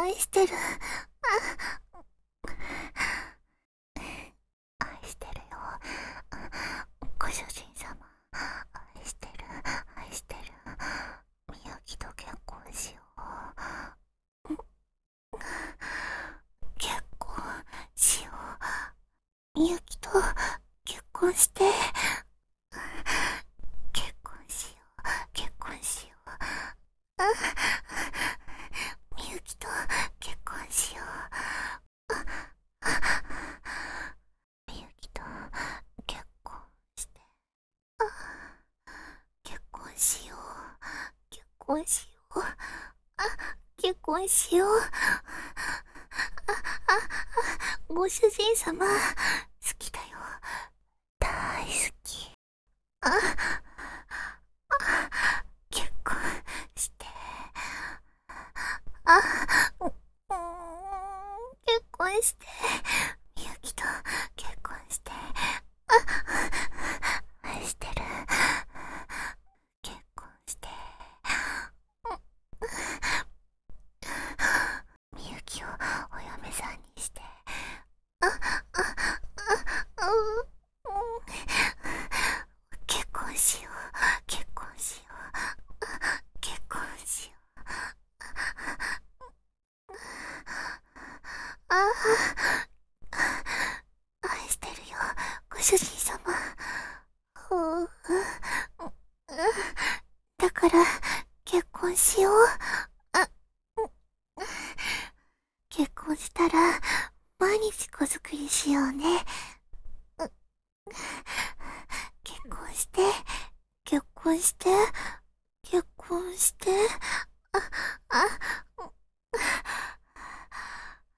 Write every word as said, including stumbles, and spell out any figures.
愛してる。愛してるよ。ご主人様。愛してる。愛してる。みゆきと結婚しよう。結婚しよう。みゆきと結婚して。結婚しよう。結婚しよう。みゆきと結婚しよう。みゆきと結婚して。結婚しよう。結婚しよう。あ、結婚しよう。あ、あ、あ、ご主人様、好きだよ。大好き。あ、あ、結婚して。あ、う、うーん、結婚して。みゆきと結婚して。あ、愛してる。結婚して。みゆきをお嫁さんにして。あ、あ、あ、うん、結婚しよう。結婚しよう。結婚しよう。ああ、愛してるよ、ご主人様。ううだから、結婚しよう。あ、結婚したら、毎日子作りしようね。結婚して、結婚して、結婚して、あ、あ、